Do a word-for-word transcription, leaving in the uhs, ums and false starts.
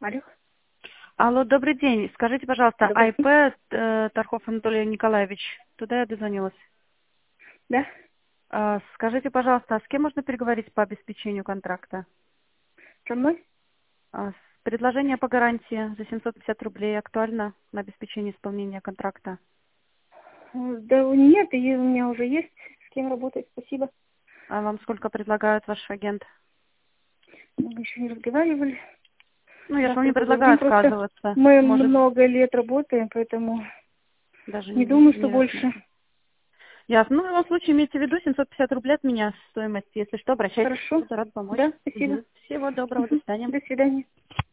Алло. Алло, добрый день. Скажите, пожалуйста, Добрый АИП день. э, Тархов Анатолий Николаевич, туда я дозвонилась. Да? А, Скажите, пожалуйста, а с кем можно переговорить по обеспечению контракта? Со мной? А, с- Предложение по гарантии за семьсот пятьдесят рублей актуально на обеспечение исполнения контракта. Э, Да нет, и у меня уже есть с кем работать, спасибо. А вам сколько предлагают ваш агент? Мы еще не разговаривали. Ну, я же вам Завтра не предлагаю поговорим. Просто отказываться. мы Может, много лет работаем, поэтому даже не не, думаю, что не больше. рассмотрим. Ясно. Ну, в любом случае, имейте в виду, семьсот пятьдесят рублей от меня стоимость. Если что, обращайтесь. Хорошо? Буду рад помочь. Да, спасибо. Мгм. Всего доброго. До Мгм. свидания. До свидания.